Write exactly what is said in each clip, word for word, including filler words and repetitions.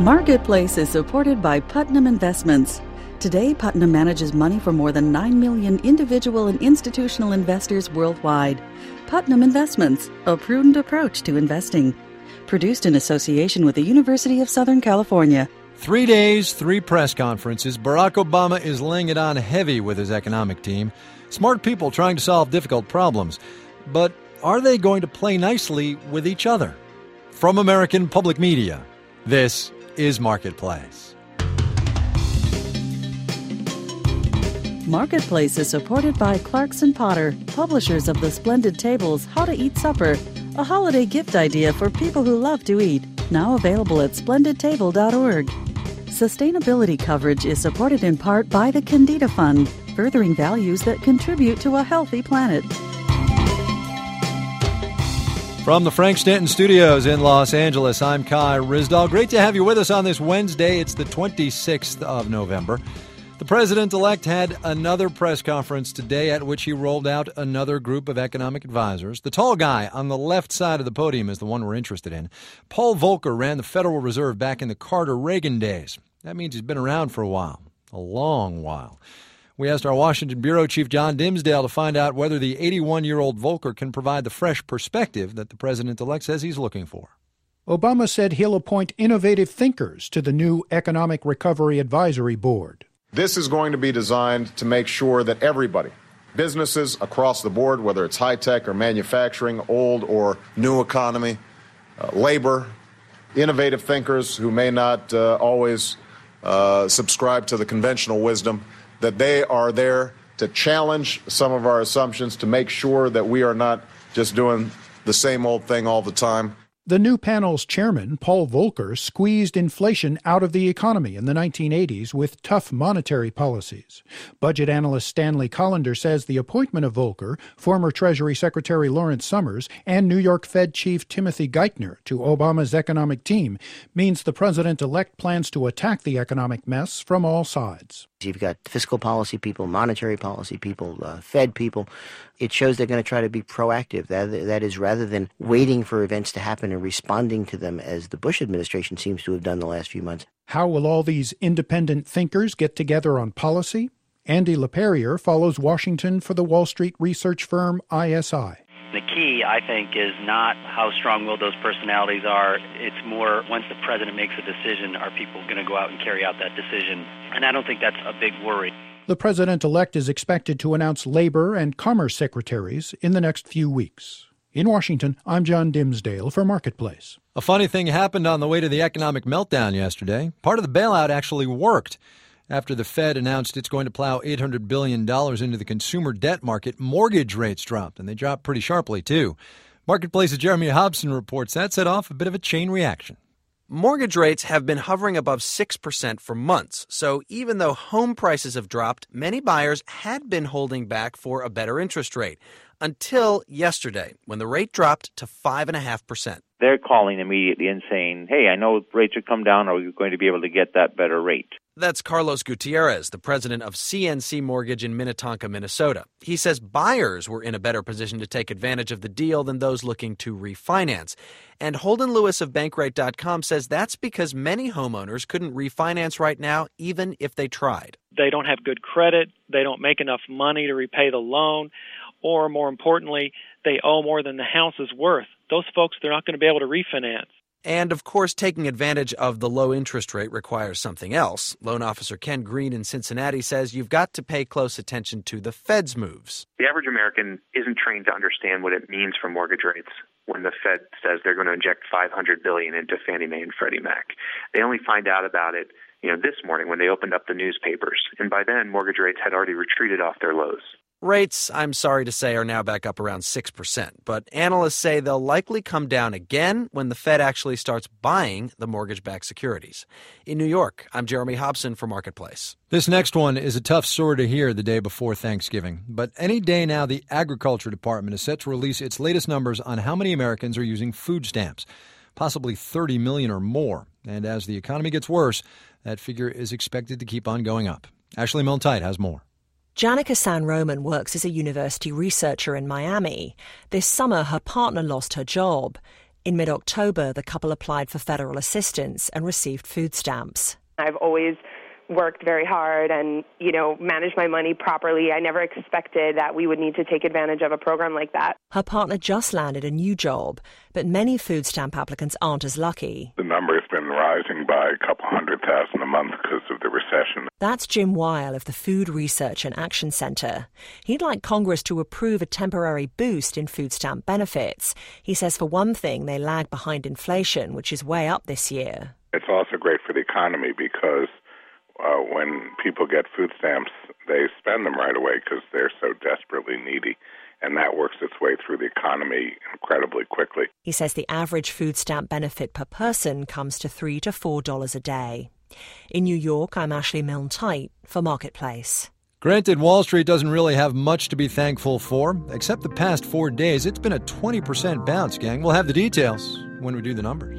Marketplace is supported by Putnam Investments. Today, Putnam manages money for more than nine million individual and institutional investors worldwide. Putnam Investments, a prudent approach to investing. Produced in association with the University of Southern California. Three days, three press conferences. Barack Obama is laying it on heavy with his economic team. Smart people trying to solve difficult problems. But are they going to play nicely with each other? From American Public Media, this is Marketplace. Marketplace is supported by Clarkson Potter, publishers of the splendid tables How to Eat Supper, a holiday gift idea for people who love to eat, now available at splendid table dot org. Sustainability coverage is supported in part by the Candida Fund, furthering values that contribute to a healthy planet. From the Frank Stanton Studios in Los Angeles, I'm Kai Ryssdal. Great to have you with us on this Wednesday. It's the twenty-sixth of November. The president-elect had another press conference today at which he rolled out another group of economic advisors. The tall guy on the left side of the podium is the one we're interested in. Paul Volcker ran the Federal Reserve back in the Carter-Reagan days. That means he's been around for a while, a long while. We asked our Washington bureau chief John Dimsdale to find out whether the eighty-one-year-old Volcker can provide the fresh perspective that the president-elect says he's looking for. Obama said he'll appoint innovative thinkers to the new Economic Recovery Advisory Board. This is going to be designed to make sure that everybody, businesses across the board, whether it's high-tech or manufacturing, old or new economy, uh, labor, innovative thinkers who may not uh, always uh, subscribe to the conventional wisdom, that they are there to challenge some of our assumptions, to make sure that we are not just doing the same old thing all the time. The new panel's chairman, Paul Volcker, squeezed inflation out of the economy in the nineteen eighties with tough monetary policies. Budget analyst Stanley Collender says the appointment of Volcker, former Treasury Secretary Lawrence Summers, and New York Fed Chief Timothy Geithner to Obama's economic team means the president-elect plans to attack the economic mess from all sides. You've got fiscal policy people, monetary policy people, uh, Fed people. It shows they're going to try to be proactive. That, that is, rather than waiting for events to happen and responding to them as the Bush administration seems to have done the last few months. How will all these independent thinkers get together on policy? Andy LaPerriere follows Washington for the Wall Street research firm I S I. The key, I think, is not how strong-willed those personalities are. It's more, once the president makes a decision, are people going to go out and carry out that decision? And I don't think that's a big worry. The president-elect is expected to announce labor and commerce secretaries in the next few weeks. In Washington, I'm John Dimsdale for Marketplace. A funny thing happened on the way to the economic meltdown yesterday. Part of the bailout actually worked. After the Fed announced it's going to plow eight hundred billion dollars into the consumer debt market, mortgage rates dropped, and they dropped pretty sharply, too. Marketplace's Jeremy Hobson reports that set off a bit of a chain reaction. Mortgage rates have been hovering above six percent for months, so even though home prices have dropped, many buyers had been holding back for a better interest rate. Until yesterday, when the rate dropped to five point five percent. They're calling immediately and saying, hey, I know rates are come down. Are you going to be able to get that better rate? That's Carlos Gutierrez, the president of C N C Mortgage in Minnetonka, Minnesota. He says buyers were in a better position to take advantage of the deal than those looking to refinance. And Holden Lewis of Bankrate dot com says that's because many homeowners couldn't refinance right now, even if they tried. They don't have good credit, they don't make enough money to repay the loan, or more importantly, they owe more than the house is worth. Those folks, they're not going to be able to refinance. And, of course, taking advantage of the low interest rate requires something else. Loan officer Ken Green in Cincinnati says you've got to pay close attention to the Fed's moves. The average American isn't trained to understand what it means for mortgage rates when the Fed says they're going to inject five hundred billion dollars into Fannie Mae and Freddie Mac. They only find out about it, you know, this morning when they opened up the newspapers. And by then, mortgage rates had already retreated off their lows. Rates, I'm sorry to say, are now back up around six percent, but analysts say they'll likely come down again when the Fed actually starts buying the mortgage-backed securities. In New York, I'm Jeremy Hobson for Marketplace. This next one is a tough story to hear the day before Thanksgiving, but any day now the Agriculture Department is set to release its latest numbers on how many Americans are using food stamps, possibly thirty million or more. And as the economy gets worse, that figure is expected to keep on going up. Ashley Milne-Tite has more. Janica San Roman works as a university researcher in Miami. This summer, her partner lost her job. In mid-October, the couple applied for federal assistance and received food stamps. I've always worked very hard and, you know, managed my money properly. I never expected that we would need to take advantage of a program like that. Her partner just landed a new job, but many food stamp applicants aren't as lucky. The number has been rising by a couple hundred thousand a month because of the recession. That's Jim Weil of the Food Research and Action Center. He'd like Congress to approve a temporary boost in food stamp benefits. He says, for one thing, they lag behind inflation, which is way up this year. It's also great for the economy because uh, when people get food stamps, they spend them right away because they're so desperately needy, and that works its way through the economy incredibly quickly. He says the average food stamp benefit per person comes to three to four dollars a day. In New York, I'm Ashley Milne-Tite for Marketplace. Granted, Wall Street doesn't really have much to be thankful for, except the past four days. It's been a twenty percent bounce, gang. We'll have the details when we do the numbers.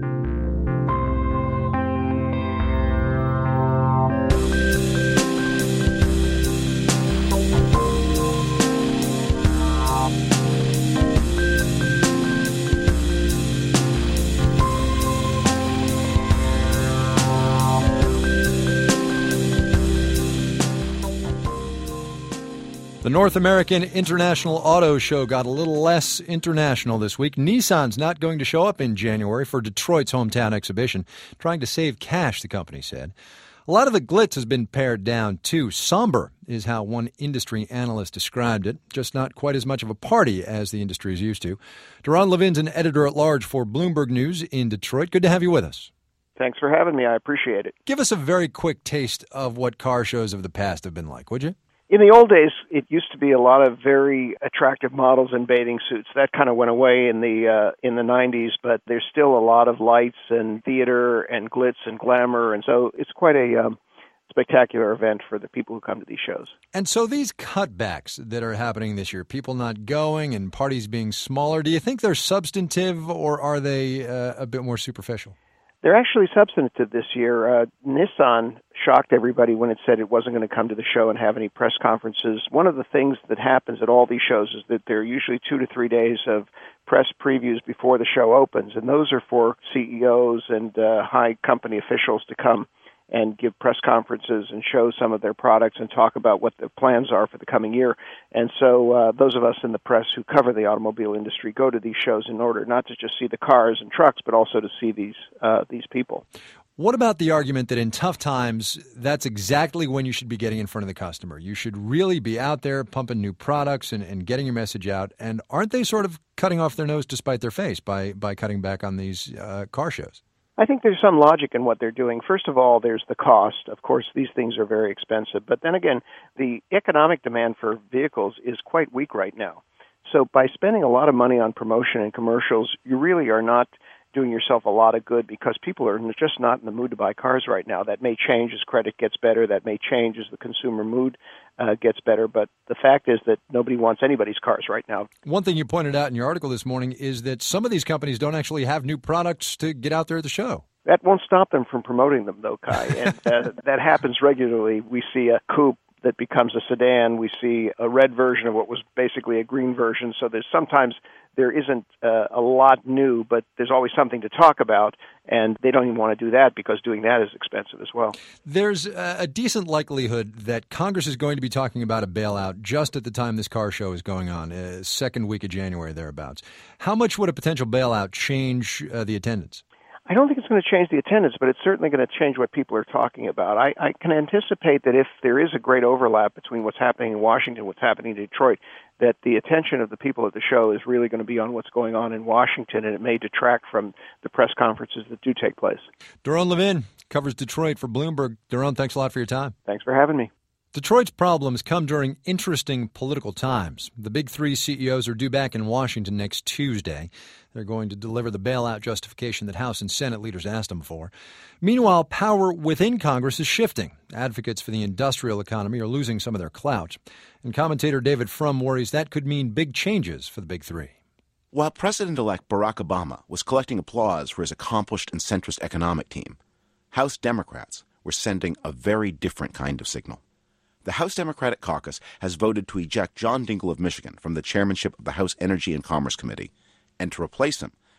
The North American International Auto Show got a little less international this week. Nissan's not going to show up in January for Detroit's hometown exhibition, trying to save cash, the company said. A lot of the glitz has been pared down, too. Somber is how one industry analyst described it, just not quite as much of a party as the industry is used to. Deron Levin's an editor-at-large for Bloomberg News in Detroit. Good to have you with us. Thanks for having me. I appreciate it. Give us a very quick taste of what car shows of the past have been like, would you? In the old days, it used to be a lot of very attractive models in bathing suits. That kind of went away in the uh, in the nineties, but there's still a lot of lights and theater and glitz and glamour, and so it's quite a um, spectacular event for the people who come to these shows. And so these cutbacks that are happening this year, people not going and parties being smaller, do you think they're substantive or are they uh, a bit more superficial? They're actually substantive this year. Uh, Nissan shocked everybody when it said it wasn't going to come to the show and have any press conferences. One of the things that happens at all these shows is that there are usually two to three days of press previews before the show opens, and those are for C E Os and uh, high company officials to come and give press conferences and show some of their products and talk about what their plans are for the coming year. And so uh, those of us in the press who cover the automobile industry go to these shows in order not to just see the cars and trucks, but also to see these uh, these people. What about the argument that in tough times, that's exactly when you should be getting in front of the customer? You should really be out there pumping new products and, and getting your message out. And aren't they sort of cutting off their nose to spite their face by, by cutting back on these uh, car shows? I think there's some logic in what they're doing. First of all, there's the cost. Of course, these things are very expensive. But then again, the economic demand for vehicles is quite weak right now. So by spending a lot of money on promotion and commercials, you really are not doing yourself a lot of good because people are just not in the mood to buy cars right now. That may change as credit gets better. That may change as the consumer mood uh, gets better. But the fact is that nobody wants anybody's cars right now. One thing you pointed out in your article this morning is that some of these companies don't actually have new products to get out there at the show. That won't stop them from promoting them, though, Kai. And uh, that happens regularly. We see a coupe that becomes a sedan. We see a red version of what was basically a green version. So there's sometimes there isn't uh, a lot new, but there's always something to talk about, and they don't even want to do that because doing that is expensive as well. There's a decent likelihood that Congress is going to be talking about a bailout just at the time this car show is going on, uh, second week of January, thereabouts. How much would a potential bailout change uh, the attendance? I don't think it's going to change the attendance, but it's certainly going to change what people are talking about. I, I can anticipate that if there is a great overlap between what's happening in Washington and what's happening in Detroit, that the attention of the people at the show is really going to be on what's going on in Washington, and it may detract from the press conferences that do take place. Deron Levin covers Detroit for Bloomberg. Deron, thanks a lot for your time. Thanks for having me. Detroit's problems come during interesting political times. The big three C E Os are due back in Washington next Tuesday. They're going to deliver the bailout justification that House and Senate leaders asked them for. Meanwhile, power within Congress is shifting. Advocates for the industrial economy are losing some of their clout. And commentator David Frum worries that could mean big changes for the big three. While President-elect Barack Obama was collecting applause for his accomplished and centrist economic team, House Democrats were sending a very different kind of signal. The House Democratic Caucus has voted to eject John Dingell of Michigan from the chairmanship of the House Energy and Commerce Committee and to replace him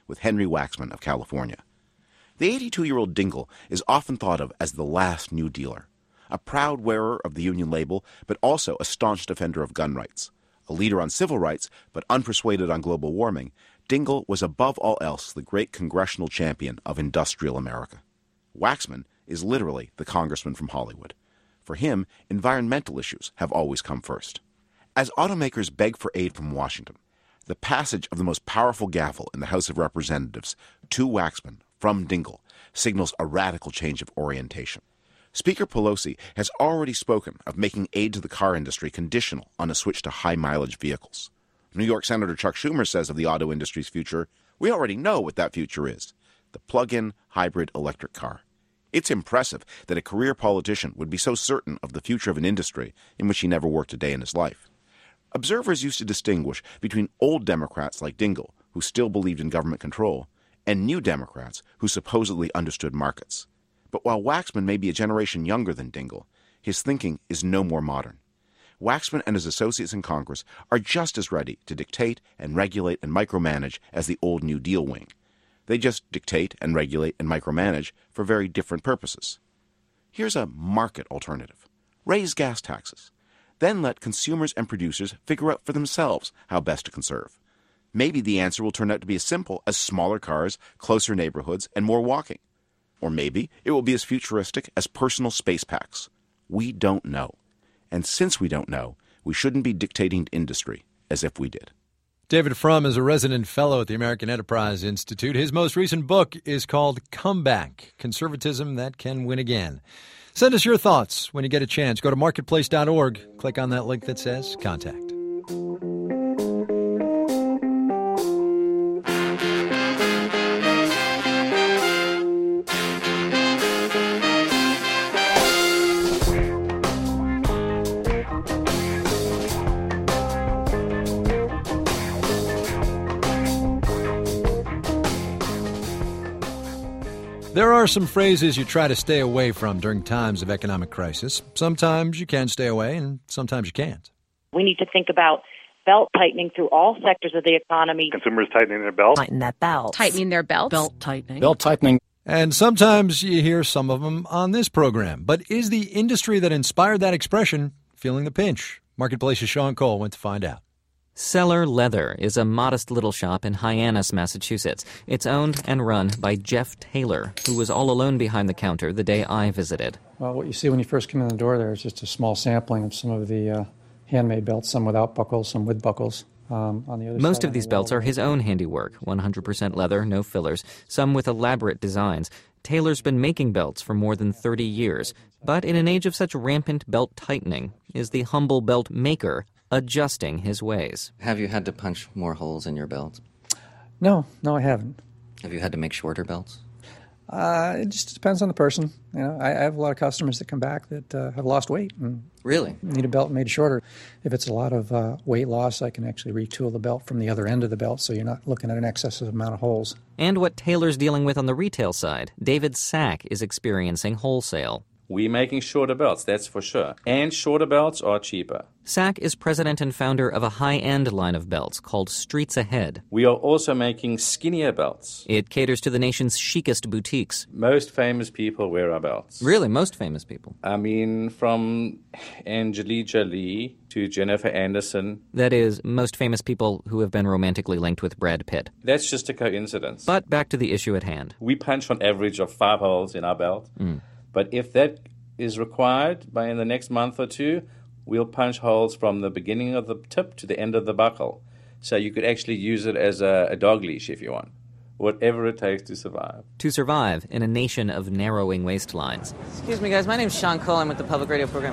with Henry Waxman of California. The eighty-two-year-old Dingell is often thought of as the last New Dealer, a proud wearer of the Union label, but also a staunch defender of gun rights. A leader on civil rights, but unpersuaded on global warming, Dingell was above all else the great congressional champion of industrial America. Waxman is literally the congressman from Hollywood. For him, environmental issues have always come first. As automakers beg for aid from Washington, the passage of the most powerful gavel in the House of Representatives to Waxman from Dingell signals a radical change of orientation. Speaker Pelosi has already spoken of making aid to the car industry conditional on a switch to high-mileage vehicles. New York Senator Chuck Schumer says of the auto industry's future, we already know what that future is, the plug-in hybrid electric car. It's impressive that a career politician would be so certain of the future of an industry in which he never worked a day in his life. Observers used to distinguish between old Democrats like Dingell, who still believed in government control, and new Democrats who supposedly understood markets. But while Waxman may be a generation younger than Dingell, his thinking is no more modern. Waxman and his associates in Congress are just as ready to dictate and regulate and micromanage as the old New Deal wing. They just dictate and regulate and micromanage for very different purposes. Here's a market alternative. Raise gas taxes. Then let consumers and producers figure out for themselves how best to conserve. Maybe the answer will turn out to be as simple as smaller cars, closer neighborhoods, and more walking. Or maybe it will be as futuristic as personal space packs. We don't know. And since we don't know, we shouldn't be dictating to industry as if we did. David Frum is a resident fellow at the American Enterprise Institute. His most recent book is called Comeback, Conservatism That Can Win Again. Send us your thoughts when you get a chance. Go to marketplace dot org. Click on that link that says Contact. There are some phrases you try to stay away from during times of economic crisis. Sometimes you can stay away, and sometimes you can't. We need to think about belt tightening through all sectors of the economy. Consumers tightening their belt. Tighten that belt. Tightening their belt. Belt tightening. Belt tightening. And sometimes you hear some of them on this program. But is the industry that inspired that expression feeling the pinch? Marketplace's Sean Cole went to find out. Cellar Leather is a modest little shop in Hyannis, Massachusetts. It's owned and run by Jeff Taylor, who was all alone behind the counter the day I visited. Well, what you see when you first come in the door there is just a small sampling of some of the uh, handmade belts, some without buckles, some with buckles. Um, on the other Most side of these the belts wall. are his own handiwork, one hundred percent leather, no fillers, some with elaborate designs. Taylor's been making belts for more than thirty years, but in an age of such rampant belt tightening, is the humble belt maker adjusting his ways. Have you had to punch more holes in your belt? No, no, I haven't. Have you had to make shorter belts? Uh, it just depends on the person. You know, I, I have a lot of customers that come back that uh, have lost weight and really need a belt made shorter. If it's a lot of uh, weight loss, I can actually retool the belt from the other end of the belt, so you're not looking at an excessive amount of holes. And what Taylor's dealing with on the retail side, David Sack is experiencing wholesale. We're making shorter belts, that's for sure. And shorter belts are cheaper. Sack is president and founder of a high-end line of belts called Streets Ahead. We are also making skinnier belts. It caters to the nation's chicest boutiques. Most famous people wear our belts. Really, most famous people? I mean, from Angelina Jolie to Jennifer Aniston. That is, most famous people who have been romantically linked with Brad Pitt. That's just a coincidence. But back to the issue at hand. We punch on average of five holes in our belt. Mm. But if that is required by in the next month or two, we'll punch holes from the beginning of the tip to the end of the buckle. So you could actually use it as a, a dog leash if you want. Whatever it takes to survive. To survive in a nation of narrowing waistlines. Excuse me, guys. My name's Sean Cole. I'm with the Public Radio Program.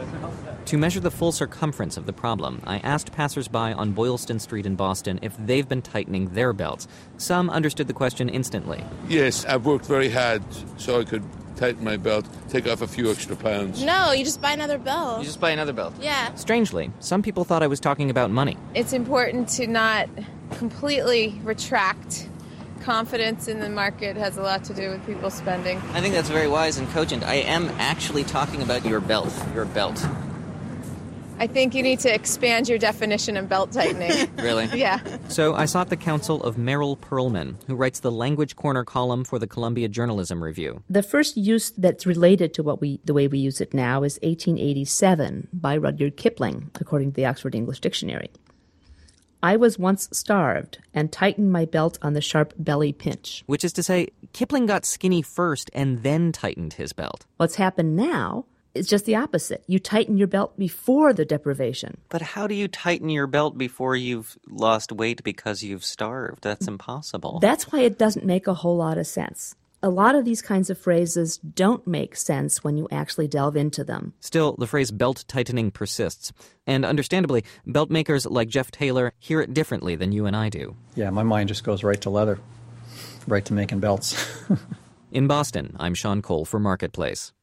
To measure the full circumference of the problem, I asked passersby on Boylston Street in Boston if they've been tightening their belts. Some understood the question instantly. Yes, I've worked very hard so I could tighten my belt, take off a few extra pounds. No, you just buy another belt. You just buy another belt? Yeah. Strangely, some people thought I was talking about money. It's important to not completely retract. Confidence in the market has a lot to do with people spending. I think that's very wise and cogent. I am actually talking about your belt. Your belt. I think you need to expand your definition of belt tightening. Really? Yeah. So I sought the counsel of Merrill Perlman, who writes the Language Corner column for the Columbia Journalism Review. The first use that's related to what we the way we use it now is eighteen eighty-seven by Rudyard Kipling, according to the Oxford English Dictionary. I was once starved and tightened my belt on the sharp belly pinch. Which is to say, Kipling got skinny first and then tightened his belt. What's happened now is just the opposite. You tighten your belt before the deprivation. But how do you tighten your belt before you've lost weight because you've starved? That's impossible. That's why it doesn't make a whole lot of sense. A lot of these kinds of phrases don't make sense when you actually delve into them. Still, the phrase belt tightening persists. And understandably, belt makers like Jeff Taylor hear it differently than you and I do. Yeah, my mind just goes right to leather, right to making belts. In Boston, I'm Sean Cole for Marketplace.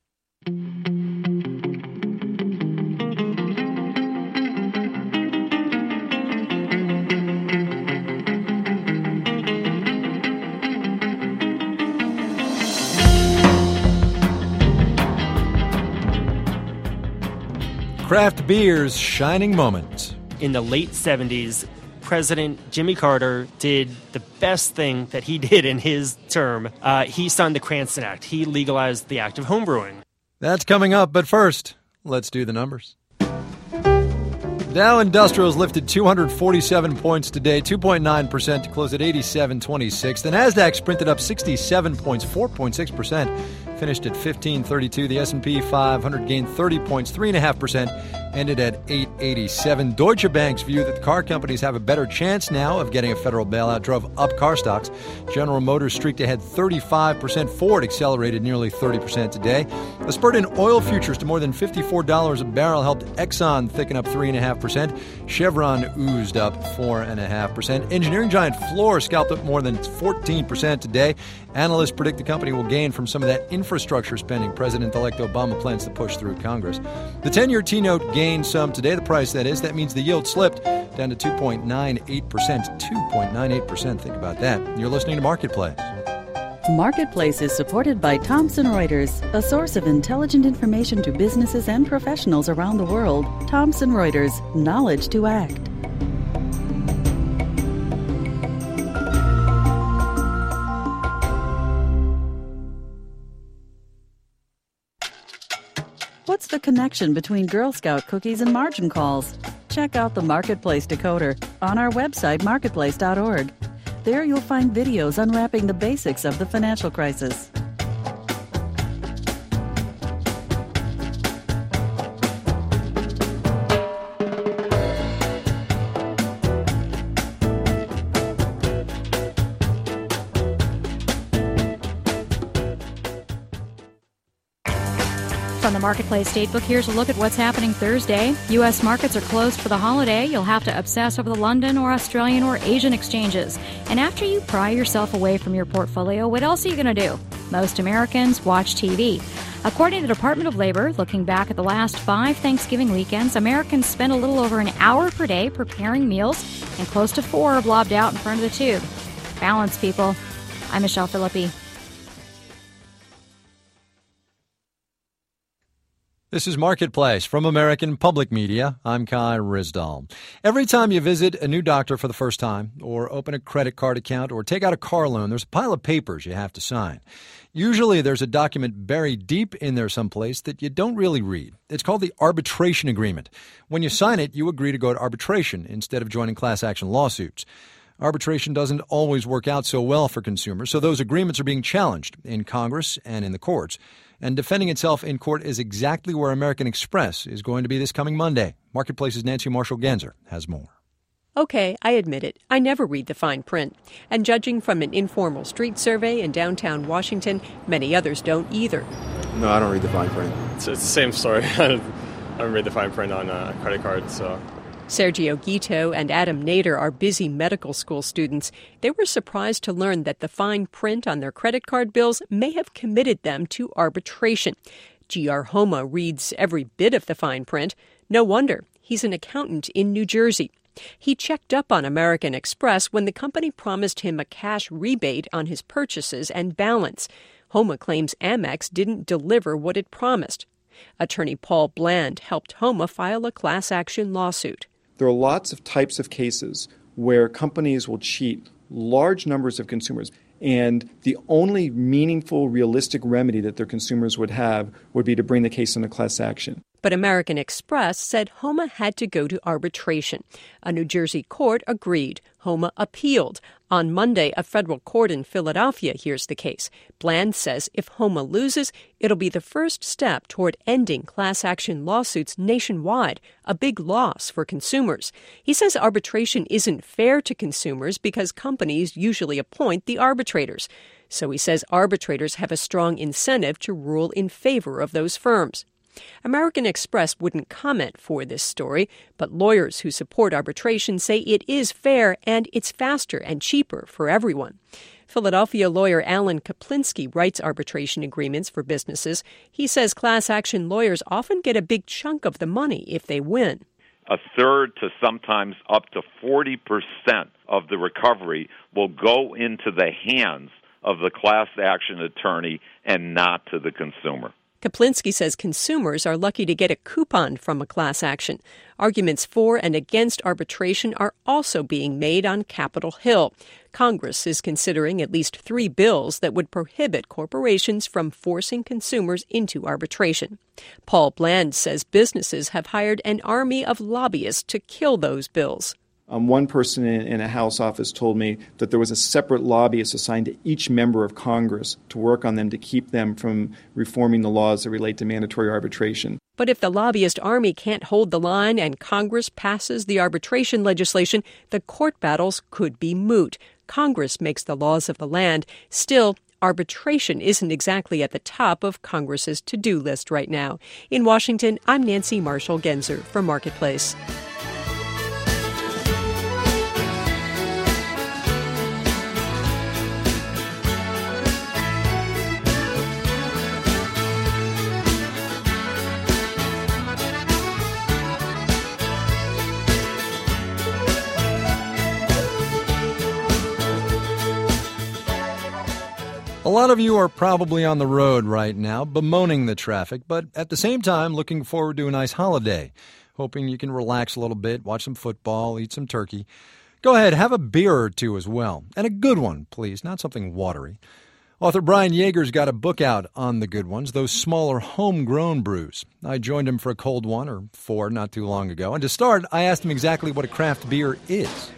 Craft beer's shining moment. In the late seventies, President Jimmy Carter did the best thing that he did in his term. Uh, he signed the Cranston Act. He legalized the act of homebrewing. That's coming up, but first, let's do the numbers. Dow Industrials lifted two hundred forty-seven points today, two point nine percent to close at eighty-seven twenty-six. The Nasdaq sprinted up sixty-seven points, four point six percent, finished at fifteen thirty-two. The S and P five hundred gained thirty points, three point five percent, ended at eight eighty-seven. Deutsche Bank's view that the car companies have a better chance now of getting a federal bailout drove up car stocks. General Motors streaked ahead thirty-five percent. Ford accelerated nearly thirty percent today. A spurt in oil futures to more than fifty-four dollars a barrel helped Exxon thicken up three point five percent. Chevron oozed up four point five percent. Engineering giant Fluor scalped up more than fourteen percent today. Analysts predict the company will gain from some of that infrastructure spending President-elect Obama plans to push through Congress. The ten-year T-note gained some today, the price that is. That means the yield slipped down to two point nine eight percent. two point nine eight percent. Think about that. You're listening to Marketplace. Marketplace is supported by Thomson Reuters, a source of intelligent information to businesses and professionals around the world. Thomson Reuters, knowledge to act. What's the connection between Girl Scout cookies and margin calls? Check out the Marketplace Decoder on our website, marketplace dot org. There you'll find videos unwrapping the basics of the financial crisis. From the Marketplace Datebook, here's a look at what's happening Thursday. U S markets are closed for the holiday. You'll have to obsess over the London or Australian or Asian exchanges. And after you pry yourself away from your portfolio, what else are you going to do? Most Americans watch T V. According to the Department of Labor, looking back at the last five Thanksgiving weekends, Americans spent a little over an hour per day preparing meals, and close to four are blobbed out in front of the tube. Balance, people. I'm Michelle Philippi. This is Marketplace from American Public Media. I'm Kai Ryssdal. Every time you visit a new doctor for the first time, or open a credit card account, or take out a car loan, there's a pile of papers you have to sign. Usually there's a document buried deep in there someplace that you don't really read. It's called the arbitration agreement. When you sign it, you agree to go to arbitration instead of joining class action lawsuits. Arbitration doesn't always work out so well for consumers, so those agreements are being challenged in Congress and in the courts. And defending itself in court is exactly where American Express is going to be this coming Monday. Marketplace's Nancy Marshall-Genzer has more. Okay, I admit it. I never read the fine print. And judging from an informal street survey in downtown Washington, many others don't either. No, I don't read the fine print. It's, it's the same story. I don't, I don't read the fine print on a credit card, so... Sergio Guito and Adam Nader are busy medical school students. They were surprised to learn that the fine print on their credit card bills may have committed them to arbitration. G R Homa reads every bit of the fine print. No wonder. He's an accountant in New Jersey. He checked up on American Express when the company promised him a cash rebate on his purchases and balance. Homa claims Amex didn't deliver what it promised. Attorney Paul Bland helped Homa file a class action lawsuit. There are lots of types of cases where companies will cheat large numbers of consumers, and the only meaningful, realistic remedy that their consumers would have would be to bring the case in a class action. But American Express said Homa had to go to arbitration. A New Jersey court agreed. Homa appealed. On Monday, a federal court in Philadelphia hears the case. Bland says if Homa loses, it'll be the first step toward ending class action lawsuits nationwide, a big loss for consumers. He says arbitration isn't fair to consumers because companies usually appoint the arbitrators. So he says arbitrators have a strong incentive to rule in favor of those firms. American Express wouldn't comment for this story, but lawyers who support arbitration say it is fair and it's faster and cheaper for everyone. Philadelphia lawyer Alan Kaplinsky writes arbitration agreements for businesses. He says class action lawyers often get a big chunk of the money if they win. A third to sometimes up to forty percent of the recovery will go into the hands of the class action attorney and not to the consumer. Kaplinsky says consumers are lucky to get a coupon from a class action. Arguments for and against arbitration are also being made on Capitol Hill. Congress is considering at least three bills that would prohibit corporations from forcing consumers into arbitration. Paul Bland says businesses have hired an army of lobbyists to kill those bills. Um, one person in, in a House office told me that there was a separate lobbyist assigned to each member of Congress to work on them to keep them from reforming the laws that relate to mandatory arbitration. But if the lobbyist army can't hold the line and Congress passes the arbitration legislation, the court battles could be moot. Congress makes the laws of the land. Still, arbitration isn't exactly at the top of Congress's to-do list right now. In Washington, I'm Nancy Marshall-Genzer for Marketplace. A lot of you are probably on the road right now, bemoaning the traffic, but at the same time looking forward to a nice holiday, hoping you can relax a little bit, watch some football, eat some turkey. Go ahead, have a beer or two as well, and a good one, please, not something watery. Author Brian Yeager's got a book out on the good ones, those smaller homegrown brews. I joined him for a cold one, or four, not too long ago, and to start, I asked him exactly what a craft beer is.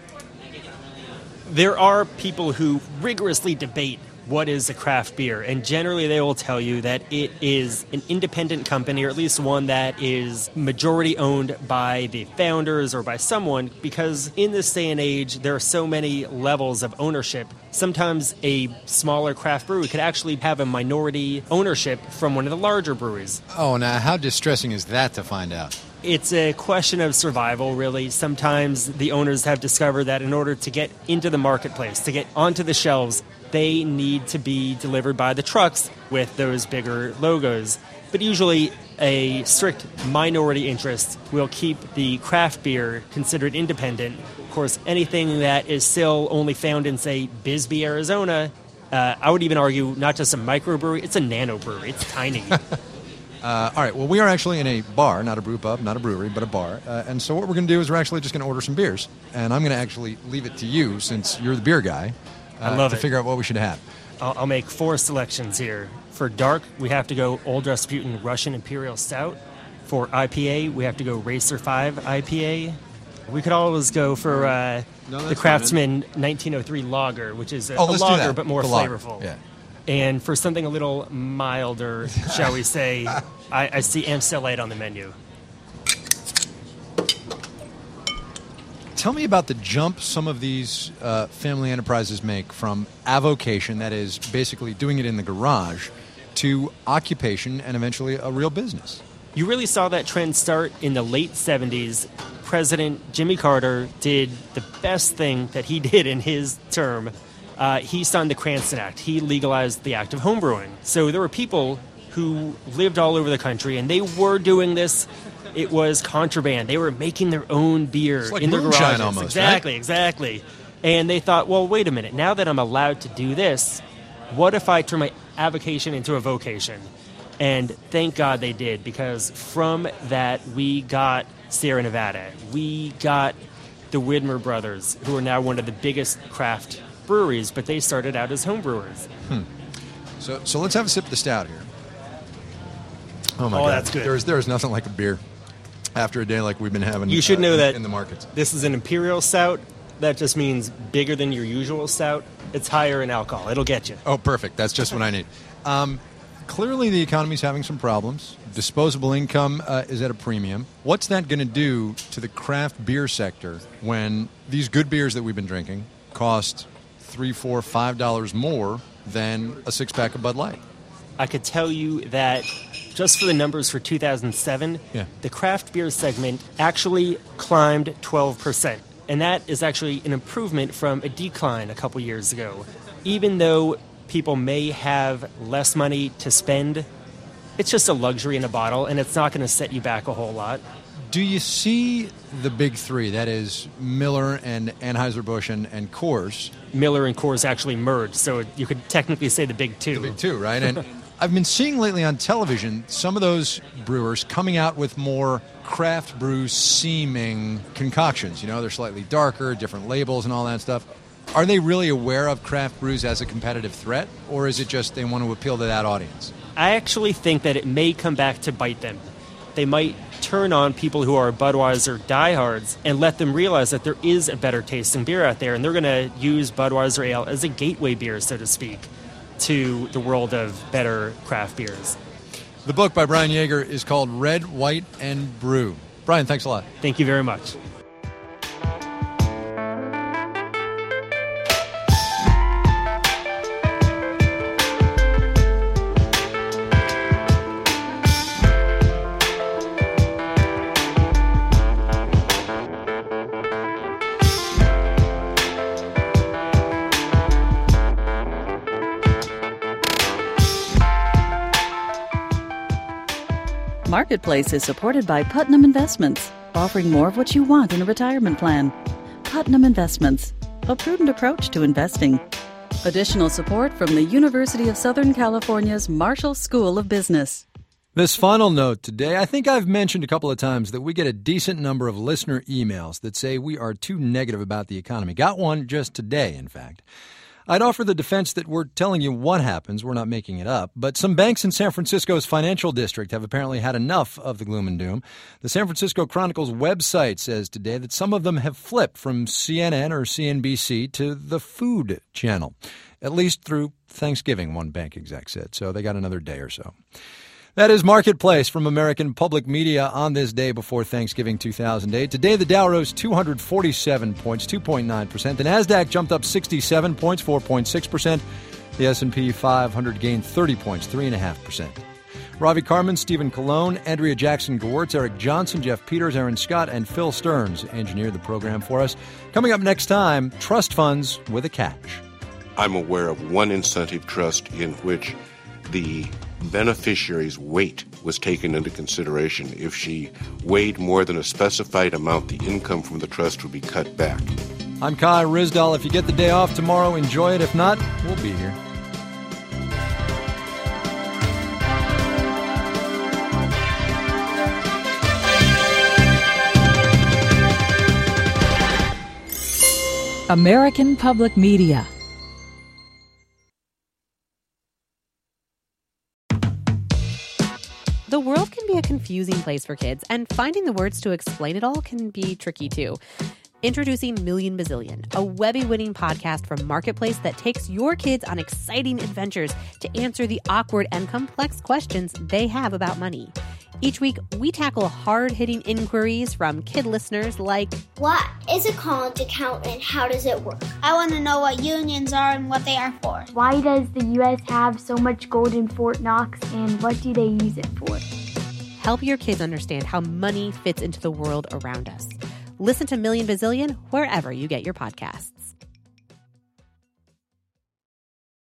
There are people who rigorously debate what is a craft beer, and generally they will tell you that it is an independent company, or at least one that is majority owned by the founders or by someone, because in this day and age there are so many levels of ownership. Sometimes a smaller craft brewery could actually have a minority ownership from one of the larger breweries. Oh, now how distressing is that to find out? It's a question of survival, really. Sometimes the owners have discovered that in order to get into the marketplace, to get onto the shelves, they need to be delivered by the trucks with those bigger logos. But usually a strict minority interest will keep the craft beer considered independent. Of course, anything that is still only found in, say, Bisbee, Arizona, uh, I would even argue not just a microbrewery, it's a nano brewery. It's tiny. Uh, all right, well, we are actually in a bar, not a brew pub, not a brewery, but a bar. Uh, and so what we're going to do is we're actually just going to order some beers. And I'm going to actually leave it to you, since you're the beer guy, uh, I love to it. figure out what we should have. I'll, I'll make four selections here. For dark, we have to go Old Rasputin Russian Imperial Stout. For I P A, we have to go Racer five I P A. We could always go for uh, no, the Craftsman nineteen oh three Lager, which is a, oh, a let's do lager that. but more The lager. flavorful. Yeah. And for something a little milder, shall we say, I, I see Amstel Light on the menu. Tell me about the jump some of these uh, family enterprises make from avocation, that is basically doing it in the garage, to occupation and eventually a real business. You really saw that trend start in the late seventies. President Jimmy Carter did the best thing that he did in his term. Uh, he signed the Cranston Act. He legalized the act of homebrewing. So there were people who lived all over the country, and they were doing this. It was contraband. They were making their own beer it's like in their moonshine garages. almost, exactly, right? exactly. And they thought, well, wait a minute. Now that I'm allowed to do this, what if I turn my avocation into a vocation? And thank God they did, because from that we got Sierra Nevada. We got the Widmer brothers, who are now one of the biggest craft breweries, but they started out as home brewers. Hmm. So so let's have a sip of the stout here. Oh, my Oh, God. that's good. There's, there's nothing like a beer after a day like we've been having You should uh, know in, that in the markets. This is an imperial stout. That just means bigger than your usual stout. It's higher in alcohol. It'll get you. Oh, perfect. That's just what I need. Um, clearly, the economy's having some problems. Disposable income uh, is at a premium. What's that going to do to the craft beer sector when these good beers that we've been drinking cost three, four, five dollars more than a six-pack of Bud Light? I could tell you that just for the numbers for two thousand seven, Yeah. the craft beer segment actually climbed twelve percent. And that is actually an improvement from a decline a couple years ago. Even though people may have less money to spend, it's just a luxury in a bottle, and it's not going to set you back a whole lot. Do you see the big three, that is Miller and Anheuser-Busch and, and Coors? Miller and Coors actually merged, so you could technically say the big two. The big two, right? And I've been seeing lately on television some of those brewers coming out with more craft brew seeming concoctions. You know, they're slightly darker, different labels and all that stuff. Are they really aware of craft brews as a competitive threat, or is it just they want to appeal to that audience? I actually think that it may come back to bite them. They might turn on people who are Budweiser diehards and let them realize that there is a better tasting beer out there, and they're going to use Budweiser Ale as a gateway beer, so to speak, to the world of better craft beers. The book by Brian Yeager is called Red, White, and Brew. Brian, thanks a lot. Thank you very much. Marketplace is supported by Putnam Investments, offering more of what you want in a retirement plan. Putnam Investments, a prudent approach to investing. Additional support from the University of Southern California's Marshall School of Business. This final note today, I think I've mentioned a couple of times that we get a decent number of listener emails that say we are too negative about the economy. Got one just today, in fact. I'd offer the defense that we're telling you what happens, we're not making it up, but some banks in San Francisco's financial district have apparently had enough of the gloom and doom. The San Francisco Chronicle's website says today that some of them have flipped from C N N or C N B C to the Food Channel, at least through Thanksgiving, one bank exec said, so they got another day or so. That is Marketplace from American Public Media on this day before Thanksgiving two thousand eight. Today, the Dow rose two hundred forty-seven points, two point nine percent. The NASDAQ jumped up sixty-seven points, four point six percent. The S and P five hundred gained thirty points, three point five percent. Ravi Carmen, Stephen Colon, Andrea Jackson-Gewirtz, Eric Johnson, Jeff Peters, Aaron Scott, and Phil Stearns engineered the program for us. Coming up next time, trust funds with a catch. I'm aware of one incentive trust in which the beneficiary's weight was taken into consideration. If she weighed more than a specified amount, the income from the trust would be cut back. I'm Kai Ryssdal. If you get the day off tomorrow, enjoy it. If not, we'll be here. American Public Media. The world can be a confusing place for kids, and finding the words to explain it all can be tricky too. Introducing Million Bazillion, a Webby-winning podcast from Marketplace that takes your kids on exciting adventures to answer the awkward and complex questions they have about money. Each week, we tackle hard-hitting inquiries from kid listeners like, what is a college account and how does it work? I want to know what unions are and what they are for. Why does the U S have so much gold in Fort Knox and what do they use it for? Help your kids understand how money fits into the world around us. Listen to Million Bazillion wherever you get your podcasts.